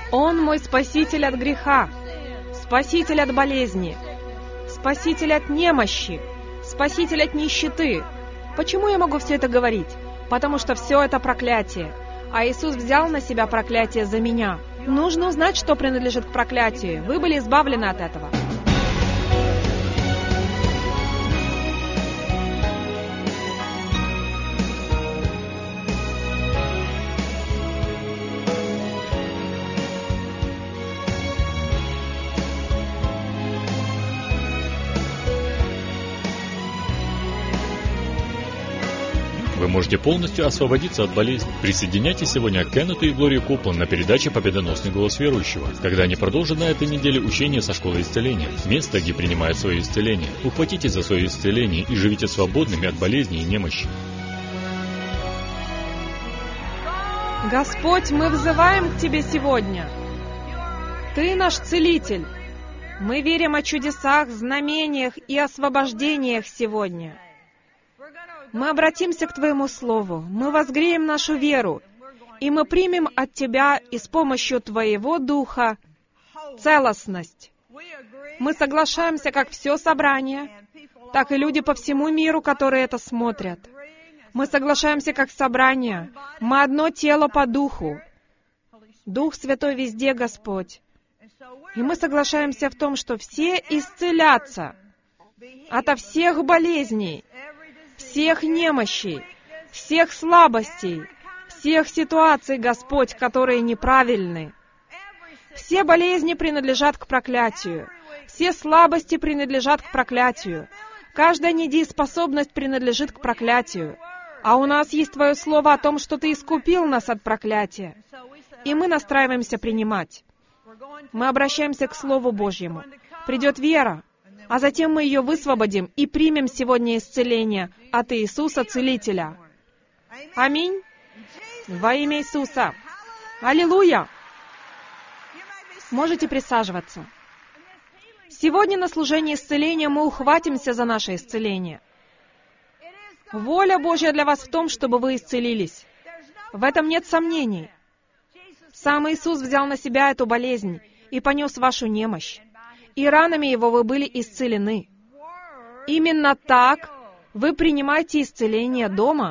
Он мой спаситель от греха, спаситель от болезни, спаситель от немощи, спаситель от нищеты. Почему я могу все это говорить? Потому что все это проклятие. А Иисус взял на себя проклятие за меня. Нужно узнать, что принадлежит к проклятию. Вы были избавлены от этого. Вы можете полностью освободиться от болезни. Присоединяйтесь сегодня к Кеннету и Глории Копланд на передаче «Победоносный голос верующего», когда они продолжат на этой неделе учение со школы исцеления, место, где принимают свое исцеление. Ухватитесь за свое исцеление и живите свободными от болезней и немощи. Господь, мы взываем к Тебе сегодня. Ты наш целитель. Мы верим о чудесах, знамениях и освобождениях сегодня. Мы обратимся к Твоему Слову, мы возгреем нашу веру, и мы примем от Тебя и с помощью Твоего Духа целостность. Мы соглашаемся, как все собрание, так и люди по всему миру, которые это смотрят. Мы соглашаемся, как собрание. Мы одно тело по Духу. Дух Святой везде, Господь. И мы соглашаемся в том, что все исцелятся ото всех болезней, всех немощей, всех слабостей, всех ситуаций, Господь, которые неправильны. Все болезни принадлежат к проклятию. Все слабости принадлежат к проклятию. Каждая недееспособность принадлежит к проклятию. А у нас есть Твое Слово о том, что Ты искупил нас от проклятия. И мы настраиваемся принимать. Мы обращаемся к Слову Божьему. Придет вера, а затем мы ее высвободим и примем сегодня исцеление от Иисуса Целителя. Аминь. Во имя Иисуса. Аллилуйя. Можете присаживаться. Сегодня на служении исцеления мы ухватимся за наше исцеление. Воля Божья для вас в том, чтобы вы исцелились. В этом нет сомнений. Сам Иисус взял на себя эту болезнь и понес вашу немощь. И ранами Его вы были исцелены. Именно так вы принимаете исцеление дома.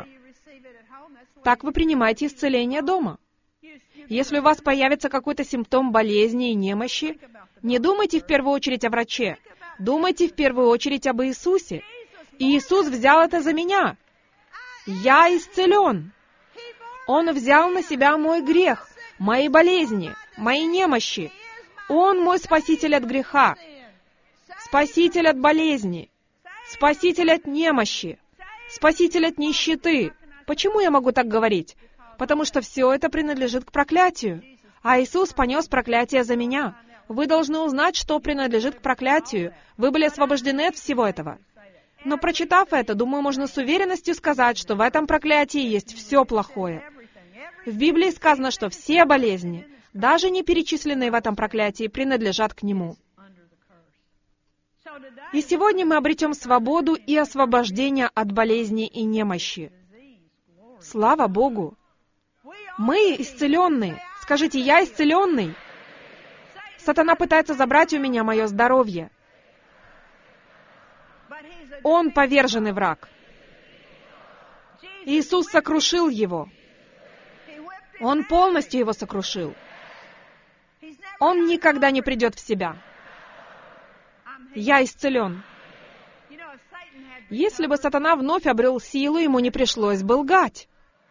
Так вы принимаете исцеление дома. Если у вас появится какой-то симптом болезни и немощи, не думайте в первую очередь о враче. Думайте в первую очередь об Иисусе. И Иисус взял это за меня. Я исцелен. Он взял на себя мой грех, мои болезни, мои немощи. Он мой спаситель от греха, спаситель от болезни, спаситель от немощи, спаситель от нищеты. Почему я могу так говорить? Потому что все это принадлежит к проклятию. А Иисус понес проклятие за меня. Вы должны узнать, что принадлежит к проклятию. Вы были освобождены от всего этого. Но прочитав это, думаю, можно с уверенностью сказать, что в этом проклятии есть все плохое. В Библии сказано, что все болезни, даже не перечисленные в этом проклятии, принадлежат к Нему. И сегодня мы обретем свободу и освобождение от болезней и немощи. Слава Богу! Мы исцеленные. Скажите, я исцеленный. Сатана пытается забрать у меня мое здоровье. Он поверженный враг. Иисус сокрушил его. Он полностью его сокрушил. Он никогда не придет в себя. Я исцелен. Если бы сатана вновь обрел силу, ему не пришлось бы лгать.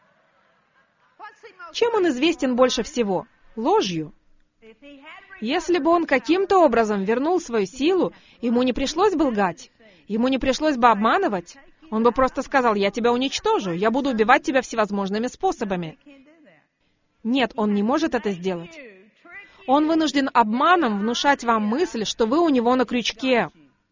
Чем он известен больше всего? Ложью. Если бы он каким-то образом вернул свою силу, ему не пришлось бы лгать. Ему не пришлось бы обманывать. Он бы просто сказал: «Я тебя уничтожу, я буду убивать тебя всевозможными способами». Нет, он не может это сделать. Он вынужден обманом внушать вам мысль, что вы у него на крючке.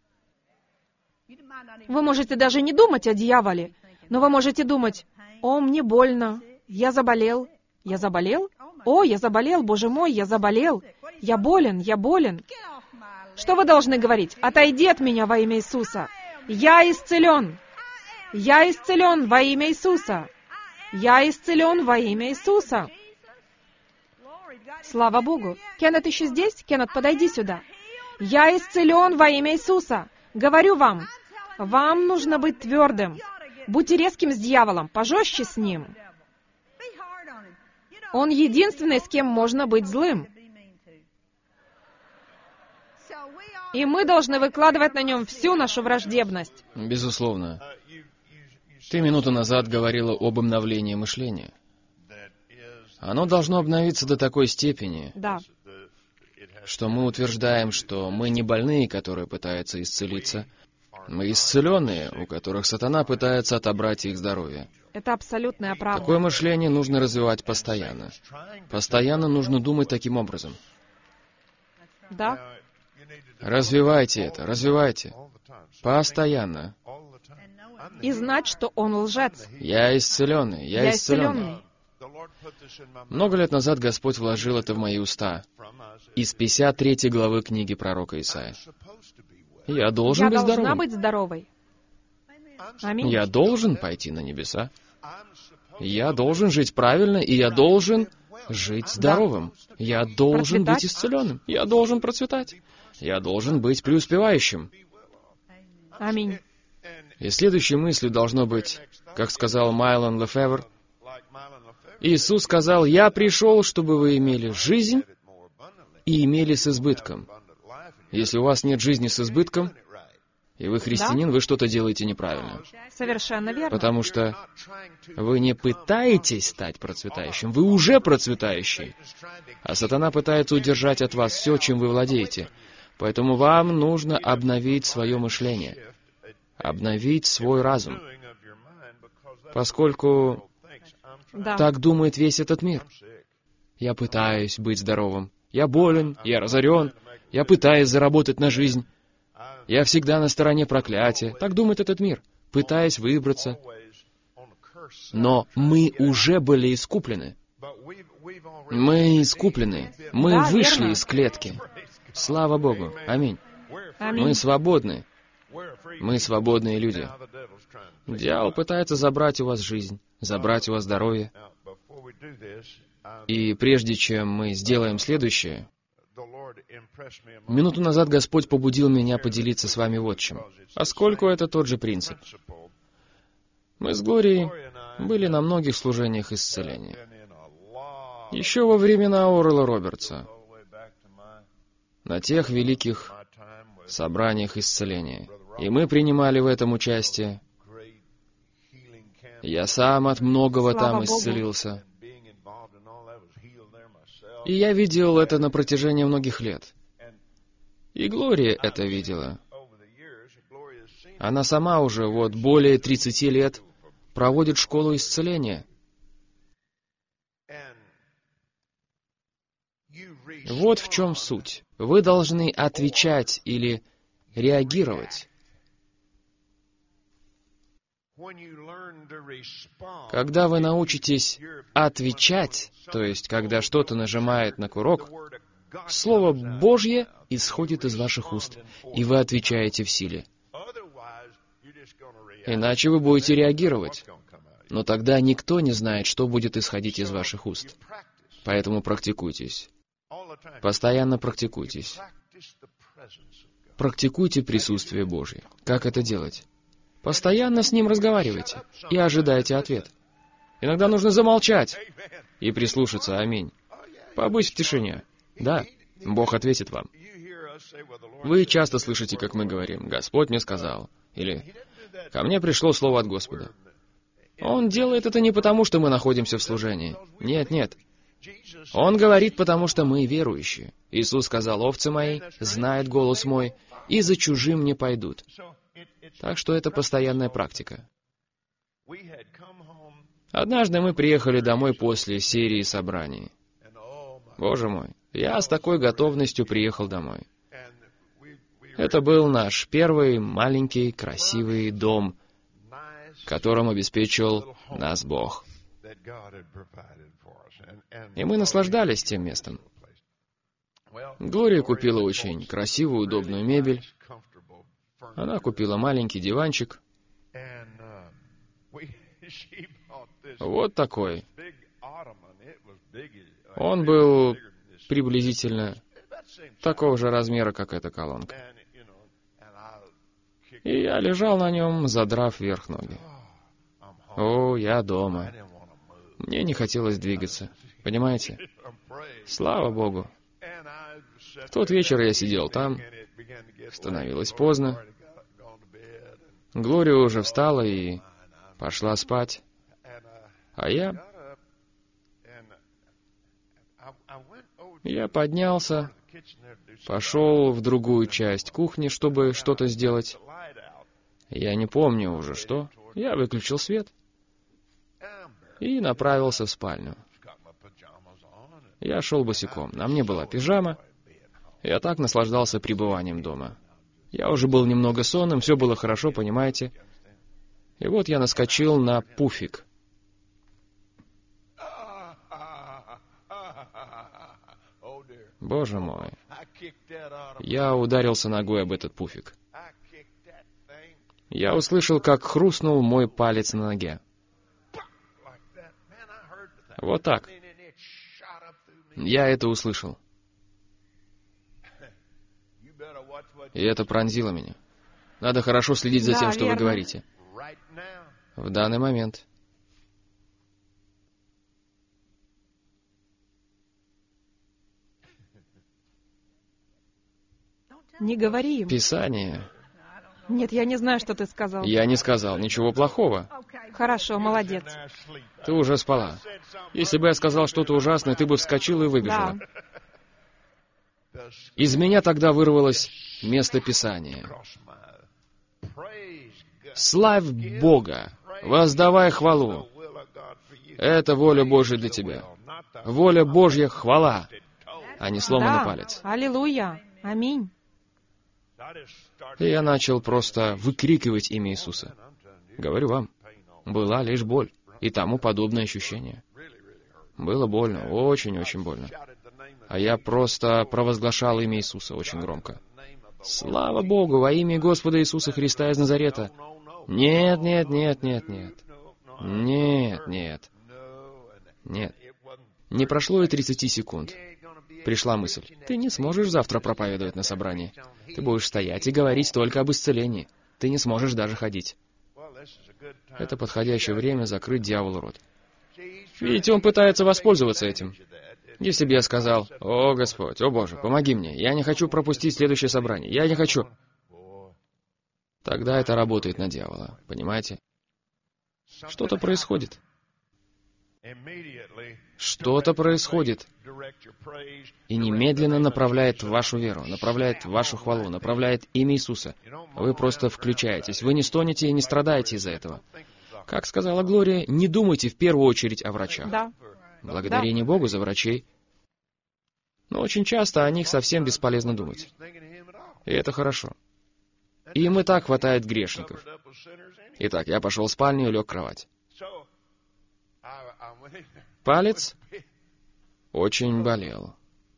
Вы можете даже не думать о дьяволе, но вы можете думать: «О, мне больно, я заболел». Я заболел? О, я заболел, Боже мой, я заболел. Я болен, я болен. Что вы должны говорить? Отойди от меня во имя Иисуса. Я исцелен. Я исцелен во имя Иисуса. Я исцелен во имя Иисуса. Слава Богу. Кеннет еще здесь? Кеннет, подойди сюда. Я исцелен во имя Иисуса. Говорю вам, вам нужно быть твердым. Будьте резким с дьяволом, пожестче с ним. Он единственный, с кем можно быть злым. И мы должны выкладывать на нем всю нашу враждебность. Безусловно. Ты минуту назад говорила об обновлении мышления. Оно должно обновиться до такой степени, Да. что мы утверждаем, что мы не больные, которые пытаются исцелиться. Мы исцеленные, у которых сатана пытается отобрать их здоровье. Это абсолютная правда. Такое мышление нужно развивать постоянно. Постоянно нужно думать таким образом. Да? Развивайте это, развивайте. Постоянно. И знать, что он лжец. Я исцеленный, я исцеленный. Много лет назад Господь вложил это в мои уста. Из 53 главы книги пророка Исаия. Я должен быть должна здоровым. быть здоровой. Аминь. Я должен пойти на небеса. Я должен жить правильно, и я должен жить здоровым. Я должен Процветать. быть исцеленным. Я должен процветать. Я должен быть преуспевающим. Аминь. И следующей мыслью должно быть, как сказал Майлон Лефевр, Иисус сказал: «Я пришел, чтобы вы имели жизнь и имели с избытком». Если у вас нет жизни с избытком, и вы христианин, вы что-то делаете неправильно. Совершенно верно. Потому что вы не пытаетесь стать процветающим, вы уже процветающий. А сатана пытается удержать от вас все, чем вы владеете. Поэтому вам нужно обновить свое мышление, обновить свой разум. Поскольку Да. так думает весь этот мир. Я пытаюсь быть здоровым. Я болен, я разорен, я пытаюсь заработать на жизнь. Я всегда на стороне проклятия. Так думает этот мир, пытаясь выбраться. Но мы уже были искуплены. Мы искуплены. Мы Да, вышли верно. из клетки. Слава Богу. Аминь. Аминь. Мы свободны. Мы свободные люди. Дьявол пытается забрать у вас жизнь, забрать у вас здоровье. И прежде чем мы сделаем следующее, минуту назад Господь побудил меня поделиться с вами вот чем. Поскольку это тот же принцип. Мы с Глорией были на многих служениях исцеления. Еще во времена Орла Робертса. На тех великих собраниях исцеления. И мы принимали в этом участие. Я сам от многого Слава там Богу. исцелился. И я видел это на протяжении многих лет. И Глория это видела. Она сама уже вот более 30 лет проводит школу исцеления. Вот в чем суть. Вы должны отвечать или реагировать. Когда вы научитесь отвечать, то есть когда что-то нажимает на курок, Слово Божье исходит из ваших уст, и вы отвечаете в силе. Иначе вы будете реагировать. Но тогда никто не знает, что будет исходить из ваших уст. Поэтому практикуйтесь. Постоянно практикуйтесь. Практикуйте присутствие Божье. Как это делать? Постоянно с Ним разговаривайте и ожидайте ответ. Иногда нужно замолчать и прислушаться. Аминь. Побудь в тишине. Да, Бог ответит вам. Вы часто слышите, как мы говорим: «Господь мне сказал», или «Ко мне пришло слово от Господа». Он делает это не потому, что мы находимся в служении. Нет, нет. Он говорит, потому что мы верующие. Иисус сказал: «Овцы мои знают голос мой, и за чужим не пойдут». Так что это постоянная практика. Однажды мы приехали домой после серии собраний. Боже мой, я с такой готовностью приехал домой. Это был наш первый маленький красивый дом, которым обеспечил нас Бог. И мы наслаждались тем местом. Глория купила очень красивую, удобную мебель. Она купила маленький диванчик. Вот такой. Он был приблизительно такого же размера, как эта колонка. И я лежал на нем, задрав вверх ноги. О, я дома. Мне не хотелось двигаться. Понимаете? Слава Богу. В тот вечер я сидел там. Становилось поздно. Глория уже встала и пошла спать. А я поднялся, пошел в другую часть кухни, чтобы что-то сделать. Я не помню уже что. Я выключил свет и направился в спальню. Я шел босиком. На мне была пижама. Я так наслаждался пребыванием дома. Я уже был немного сонным, все было хорошо, понимаете? И вот я наскочил на пуфик. Боже мой. Я ударился ногой об этот пуфик. Я услышал, как хрустнул мой палец на ноге. Вот так. Я это услышал. И это пронзило меня. Надо хорошо следить за тем, что вы говорите. В данный момент. Не говори им. Писание. Нет, я не знаю, что ты сказал. Я не сказал ничего плохого. Хорошо, молодец. Ты уже спала. Если бы я сказал что-то ужасное, ты бы вскочила и выбежала. Да. Из меня тогда вырвалось место Писания. Славь Бога, воздавай хвалу. Это воля Божья для тебя. Воля Божья — хвала, а не сломанный палец. Аллилуйя. Аминь. И я начал просто выкрикивать имя Иисуса. Говорю вам, была лишь боль и тому подобное ощущение. Было больно, очень-очень больно. А я просто провозглашал имя Иисуса очень громко. Слава Богу, во имя Господа Иисуса Христа из Назарета. Нет, нет, нет, нет, нет. Нет, нет. Нет. Не прошло и 30 секунд. Пришла мысль. Ты не сможешь завтра проповедовать на собрании. Ты будешь стоять и говорить только об исцелении. Ты не сможешь даже ходить. Это подходящее время закрыть дьяволу рот. Видите, он пытается воспользоваться этим. Если бы я сказал: «О, Господь, о Боже, помоги мне, я не хочу пропустить следующее собрание, я не хочу», тогда это работает на дьявола, понимаете? Что-то происходит. Что-то происходит. И немедленно направляет вашу веру, направляет вашу хвалу, направляет имя Иисуса. Вы просто включаетесь, вы не стонете и не страдаете из-за этого. Как сказала Глория, не думайте в первую очередь о врачах. Да. Благодарение Богу за врачей. Но очень часто о них совсем бесполезно думать. И это хорошо. Им и так хватает грешников. Итак, я пошел в спальню и лег в кровать. Палец очень болел.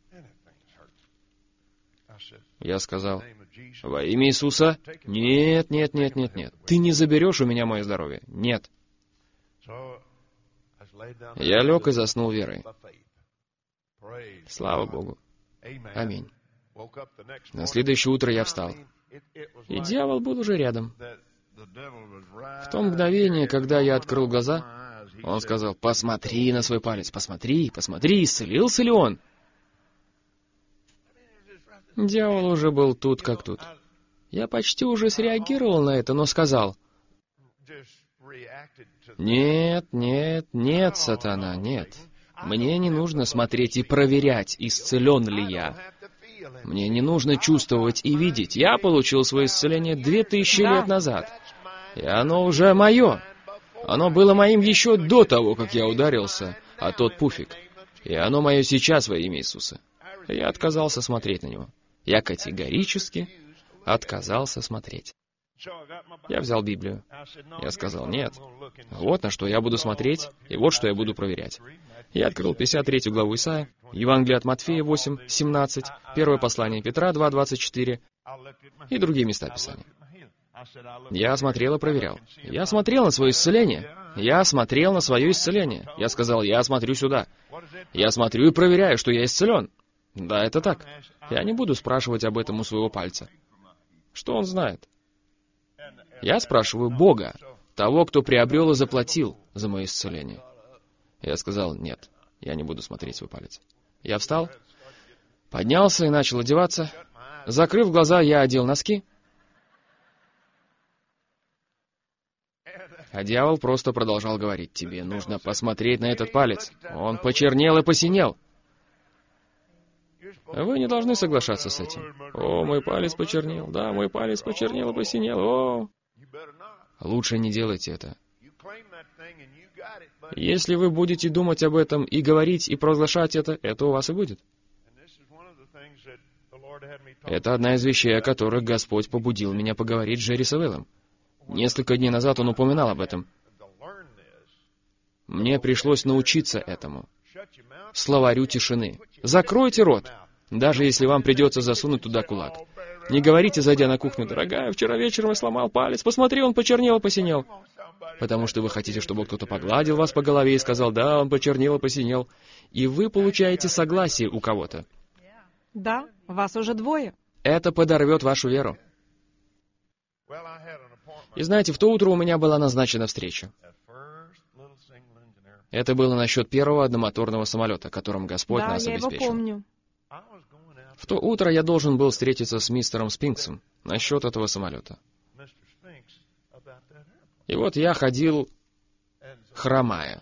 Я сказал: «Во имя Иисуса, нет, нет, нет, нет, нет. Ты не заберешь у меня мое здоровье. Нет». Я лег и заснул верой. Слава Богу. Аминь. На следующее утро я встал. И дьявол был уже рядом. В то мгновение, когда я открыл глаза, он сказал: «Посмотри на свой палец, посмотри, посмотри, исцелился ли он?» Дьявол уже был тут как тут. Я почти уже среагировал на это, но сказал: «Нет, нет, нет, сатана, нет. Мне не нужно смотреть и проверять, исцелен ли я. Мне не нужно чувствовать и видеть. Я получил свое исцеление 2000 лет назад. И оно уже мое. Оно было моим еще до того, как я ударился о тот пуфик. И оно мое сейчас во имя Иисуса». Я отказался смотреть на него. Я категорически отказался смотреть. Я взял Библию. Я сказал: «Нет, вот на что я буду смотреть, и вот что я буду проверять». Я открыл 53 главу Исаия, Евангелие от Матфея 8:17, первое послание Петра 2:24 и другие места Писания. Я смотрел и проверял. Я смотрел на свое исцеление. Я смотрел на свое исцеление. Я сказал, я смотрю сюда. Я смотрю и проверяю, что я исцелен. Да, это так. Я не буду спрашивать об этом у своего пальца. Что он знает? Я спрашиваю Бога, того, кто приобрел и заплатил за мое исцеление. Я сказал, нет, я не буду смотреть свой палец. Я встал, поднялся и начал одеваться. Закрыв глаза, я одел носки. А дьявол просто продолжал говорить, тебе нужно посмотреть на этот палец. Он почернел и посинел. Вы не должны соглашаться с этим. О, мой палец почернел. Да, мой палец почернел и посинел. О! Лучше не делайте это. Если вы будете думать об этом и говорить, и провозглашать это у вас и будет. Это одна из вещей, о которых Господь побудил меня поговорить с Джерри Савеллом. Несколько дней назад он упоминал об этом. Мне пришлось научиться этому. Словарю тишины. Закройте рот, даже если вам придется засунуть туда кулак. Не говорите, зайдя на кухню, дорогая, вчера вечером я сломал палец, посмотри, он почернел, посинел. Потому что вы хотите, чтобы кто-то погладил вас по голове и сказал, да, он почернел, посинел. И вы получаете согласие у кого-то. Да, вас уже двое. Это подорвет вашу веру. И знаете, в то утро у меня была назначена встреча. Это было насчет первого одномоторного самолета, которым Господь нас обеспечил. Да, я его помню. В то утро я должен был встретиться с мистером Спинксом насчет этого самолета. И вот я ходил, хромая.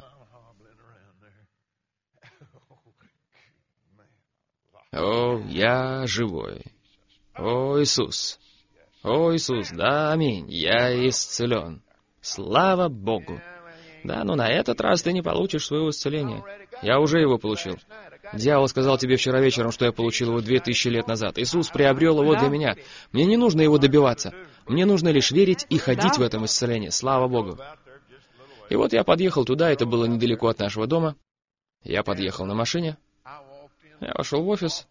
О, я живой. О, Иисус. О, Иисус, да, аминь, я исцелен. Слава Богу. Да, но на этот раз ты не получишь своего исцеления. Я уже его получил. Дьявол сказал тебе вчера вечером, что я получил его 2000 лет назад. Иисус приобрел его для меня. Мне не нужно его добиваться. Мне нужно лишь верить и ходить в этом исцелении. Слава Богу. И вот я подъехал туда, это было недалеко от нашего дома. Я подъехал на машине. Я вошел в офис.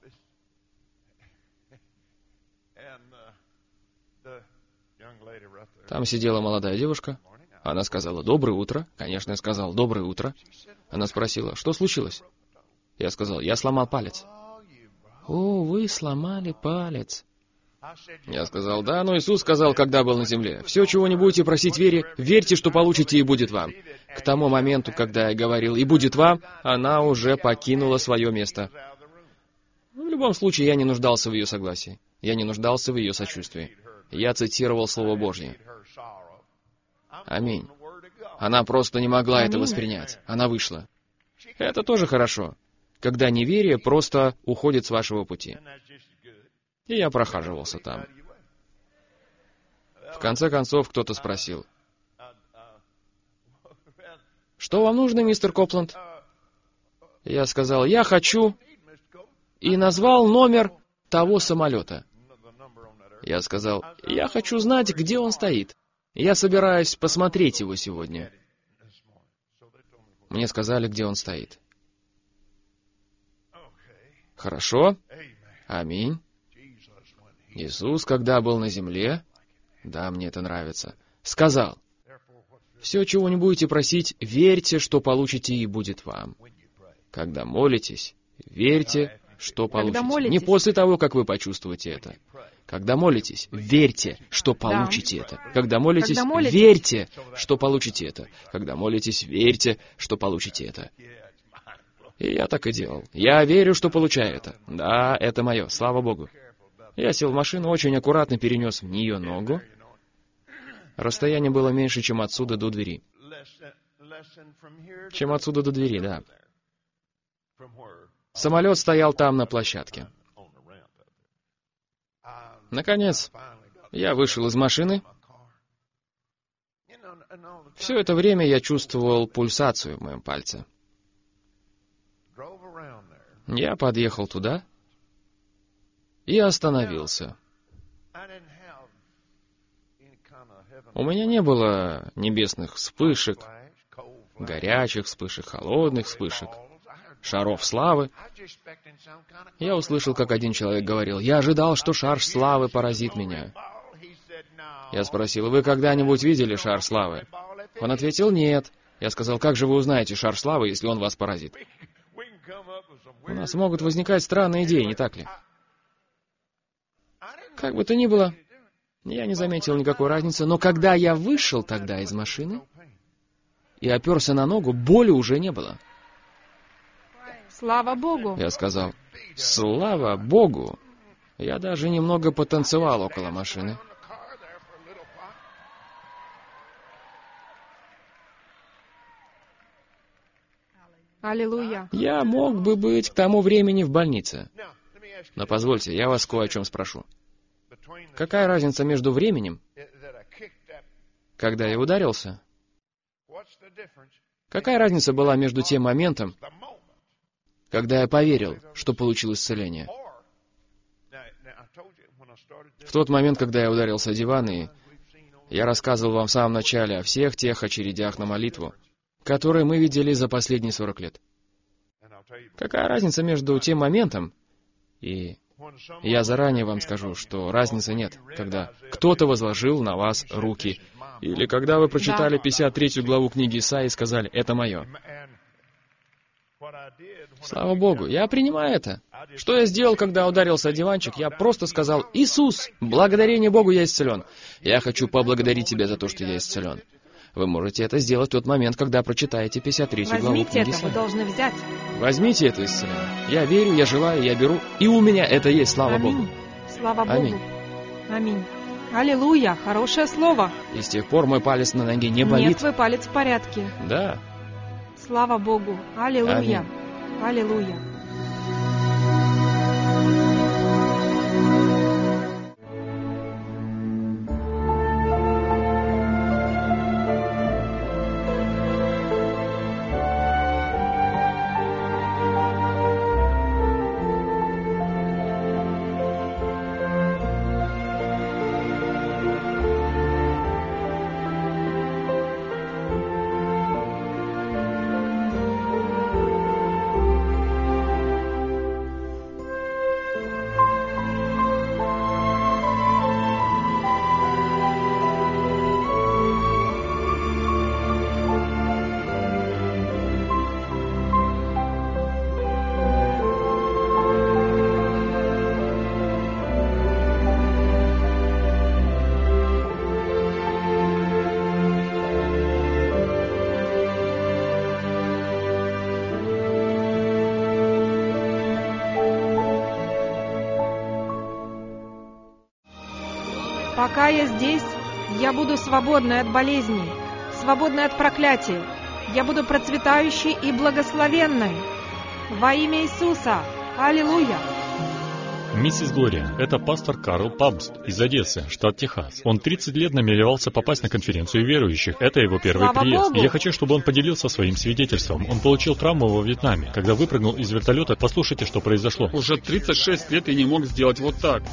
Там сидела молодая девушка. Она сказала, доброе утро. Конечно, я сказал, доброе утро. Она спросила, что случилось? Я сказал, я сломал палец. О, вы сломали палец. Я сказал, да, но Иисус сказал, когда был на земле, все, чего не будете просить в вере, верьте, что получите, и будет вам. К тому моменту, когда я говорил, и будет вам, она уже покинула свое место. В любом случае, я не нуждался в ее согласии. Я не нуждался в ее сочувствии. Я цитировал Слово Божье. Аминь. Она просто не могла это воспринять. Она вышла. Это тоже хорошо, когда неверие просто уходит с вашего пути. И я прохаживался там. В конце концов, кто-то спросил, «Что вам нужно, мистер Копланд?» Я сказал, «Я хочу...» И назвал номер того самолета. Я сказал, «Я хочу знать, где он стоит. Я собираюсь посмотреть его сегодня». Мне сказали, где он стоит. Хорошо. Аминь. Иисус, когда был на земле, да, мне это нравится, сказал, «Все, чего не будете просить, верьте, что получите, и будет вам». Когда молитесь, верьте, что получите. Не после того, как вы почувствуете это. Когда молитесь, верьте, что получите это. Когда молитесь, верьте, что получите это. Когда молитесь, верьте, что получите это. И я так и делал. Я верю, что получаю это. Да, это мое, слава Богу. Я сел в машину, очень аккуратно перенес в нее ногу. Расстояние было меньше, чем отсюда до двери. Чем отсюда до двери, да. Самолет стоял там на площадке. Наконец, я вышел из машины. Все это время я чувствовал пульсацию в моем пальце. Я подъехал туда и остановился. У меня не было небесных вспышек, горячих вспышек, холодных вспышек, шаров славы. Я услышал, как один человек говорил, «Я ожидал, что шар славы поразит меня». Я спросил, вы когда-нибудь видели шар славы? Он ответил, нет. Я сказал, как же вы узнаете шар славы, если он вас поразит? У нас могут возникать странные идеи, не так ли? Как бы то ни было, я не заметил никакой разницы, но когда я вышел тогда из машины и оперся на ногу, боли уже не было. Слава Богу! Я сказал, слава Богу! Я даже немного потанцевал около машины. Аллилуйя! Я мог бы быть к тому времени в больнице. Но позвольте, я вас кое о чем спрошу. Какая разница между временем, когда я ударился? Какая разница была между тем моментом, когда я поверил, что получил исцеление? В тот момент, когда я ударился о диван, и я рассказывал вам в самом начале о всех тех очередях на молитву, которые мы видели за последние 40 лет. Какая разница между тем моментом и... Я заранее вам скажу, что разницы нет, когда кто-то возложил на вас руки, или когда вы прочитали 53 главу книги Исаии и сказали, «Это мое». Слава Богу, я принимаю это. Что я сделал, когда ударился о диванчик? Я просто сказал, «Иисус, благодарение Богу, я исцелен. Я хочу поблагодарить Тебя за то, что я исцелен». Вы можете это сделать в тот момент, когда прочитаете 53 главу Возьмите книги это, Исаии. вы должны взять. Возьмите это исцеление. Я верю, я желаю, я беру, и у меня это есть, слава Аминь. Богу. Слава Богу. Аминь. Аминь. Аллилуйя, хорошее слово. И с тех пор мой палец на ноге не болит. Нет, твой палец в порядке. Да. Слава Богу. Аллилуйя. Аминь. Аллилуйя. Пока я здесь, я буду свободной от болезней, свободной от проклятий. Я буду процветающей и благословенной. Во имя Иисуса. Аллилуйя. Миссис Глория, это пастор Карл Пабст из Одессы, штат Техас. Он 30 лет намеревался попасть на конференцию верующих. Это его первый Слава приезд. Богу! И я хочу, чтобы он поделился своим свидетельством. Он получил травму во Вьетнаме. Когда выпрыгнул из вертолета, послушайте, что произошло. Уже 36 лет я не мог сделать вот так.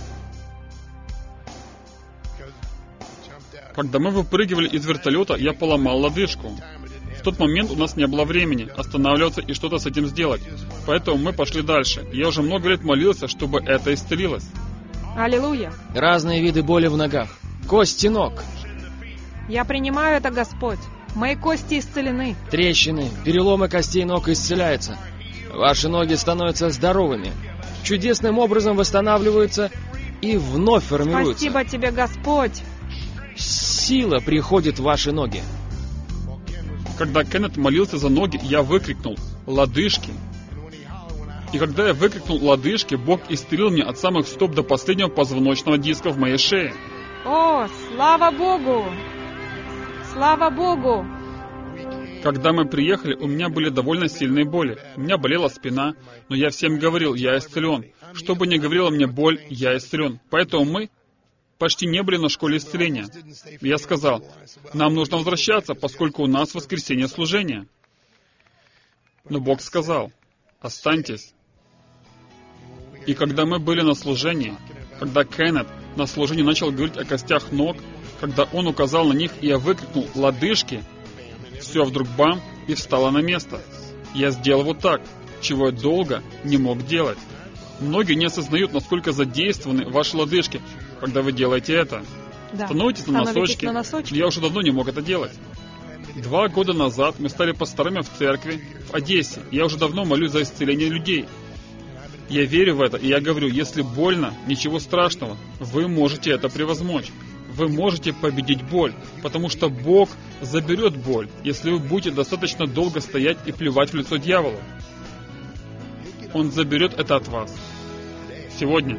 Когда мы выпрыгивали из вертолета, я поломал лодыжку. В тот момент у нас не было времени останавливаться и что-то с этим сделать. Поэтому мы пошли дальше. Я уже много лет молился, чтобы это исцелилось. Аллилуйя. Разные виды боли в ногах. Кости ног, Я принимаю это, Господь. Мои кости исцелены. трещины, переломы костей ног исцеляются. Ваши ноги становятся здоровыми, чудесным образом восстанавливаются и вновь формируются. Спасибо тебе, Господь. Сила приходит в ваши ноги. Когда Кеннет молился за ноги, я выкрикнул «Лодыжки!». И когда я выкрикнул «Лодыжки», Бог исцелил меня от самых стоп до последнего позвоночного диска в моей шее. О, слава Богу! Слава Богу! Когда мы приехали, у меня были довольно сильные боли. У меня болела спина, но я всем говорил, я исцелен. Что бы ни говорила мне боль, я исцелен. Поэтому мы почти не были на школе исцеления. Я сказал, нам нужно возвращаться, поскольку у нас в воскресенье служение. Но Бог сказал, останьтесь. И когда мы были на служении, когда Кеннет на служении начал говорить о костях ног, когда он указал на них, и я выкрикнул «Лодыжки!», все вдруг бам, и встало на место. Я сделал вот так, чего я долго не мог делать. Многие не осознают, насколько задействованы ваши лодыжки, когда вы делаете это. Да. Становитесь на Становитесь носочки. на носочки. Я уже давно не мог это делать. 2 года назад мы стали пасторами в церкви в Одессе. Я уже давно молюсь за исцеление людей. Я верю в это, и я говорю, если больно, ничего страшного, вы можете это превозмочь. Вы можете победить боль, потому что Бог заберет боль, если вы будете достаточно долго стоять и плевать в лицо дьяволу. Он заберет это от вас. Сегодня.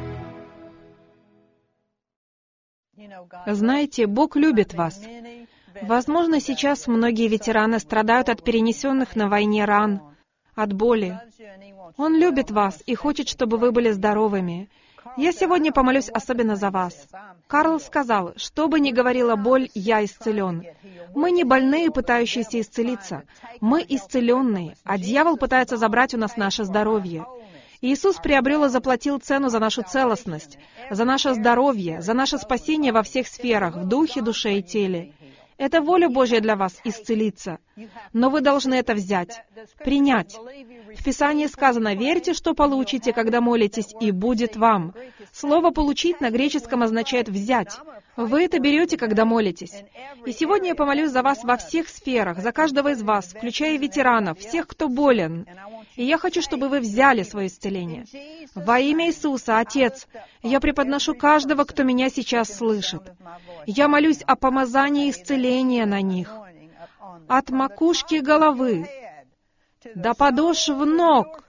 Знаете, Бог любит вас. Возможно, сейчас многие ветераны страдают от перенесенных на войне ран, от боли. Он любит вас и хочет, чтобы вы были здоровыми. Я сегодня помолюсь особенно за вас. Карл сказал, что бы ни говорила боль, я исцелен. Мы не больные, пытающиеся исцелиться. Мы исцеленные, а дьявол пытается забрать у нас наше здоровье. Иисус приобрел и заплатил цену за нашу целостность, за наше здоровье, за наше спасение во всех сферах, в духе, душе и теле. Это воля Божья для вас — исцелиться. Но вы должны это взять, принять. В Писании сказано: «Верьте, что получите, когда молитесь, и будет вам». Слово «получить» на греческом означает «взять». Вы это берете, когда молитесь. И сегодня я помолюсь за вас во всех сферах, за каждого из вас, включая ветеранов, всех, кто болен. И я хочу, чтобы вы взяли свое исцеление. Во имя Иисуса, Отец, я преподношу каждого, кто меня сейчас слышит. Я молюсь о помазании исцеления на них. От макушки головы до подошв ног.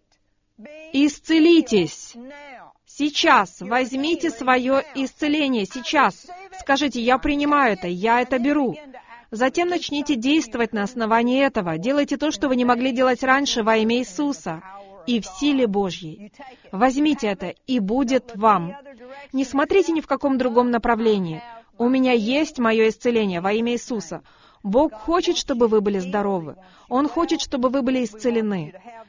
Исцелитесь. Сейчас возьмите свое исцеление. Сейчас. Скажите: «Я принимаю это, я это беру». Затем начните действовать на основании этого. Делайте то, что вы не могли делать раньше, во имя Иисуса и в силе Божьей. Возьмите это, и будет вам. Не смотрите ни в каком другом направлении. У меня есть мое исцеление во имя Иисуса. Бог хочет, чтобы вы были здоровы. Он хочет, чтобы вы были исцелены.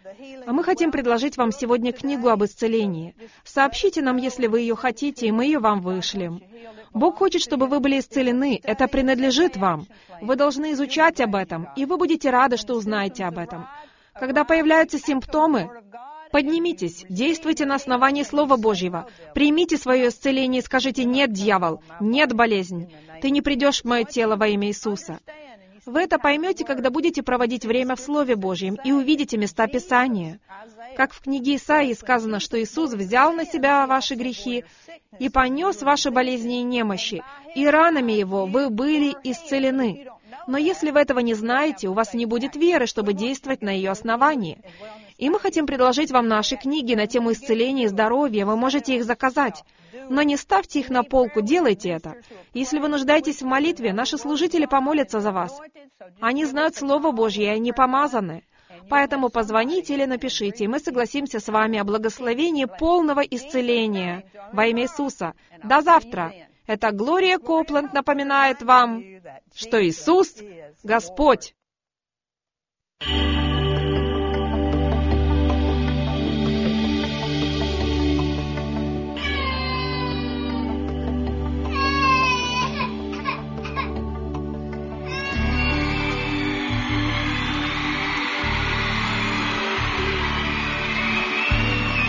А мы хотим предложить вам сегодня книгу об исцелении. Сообщите нам, если вы ее хотите, и мы ее вам вышлем. Бог хочет, чтобы вы были исцелены. Это принадлежит вам. Вы должны изучать об этом, и вы будете рады, что узнаете об этом. Когда появляются симптомы, поднимитесь, действуйте на основании Слова Божьего. Примите свое исцеление и скажите: «Нет, дьявол, нет, болезнь, ты не придешь в мое тело во имя Иисуса». Вы это поймете, когда будете проводить время в Слове Божьем и увидите места Писания. Как в книге Исаии сказано, что Иисус взял на себя ваши грехи и понес ваши болезни и немощи, и ранами Его вы были исцелены. Но если вы этого не знаете, у вас не будет веры, чтобы действовать на ее основании. И мы хотим предложить вам наши книги на тему исцеления и здоровья. Вы можете их заказать. Но не ставьте их на полку, делайте это. Если вы нуждаетесь в молитве, наши служители помолятся за вас. Они знают Слово Божье, и они помазаны. Поэтому позвоните или напишите, и мы согласимся с вами о благословении полного исцеления во имя Иисуса. До завтра. Это Глория Копланд напоминает вам, что Иисус — Господь.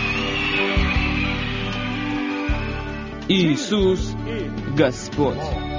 Иисус — Господь.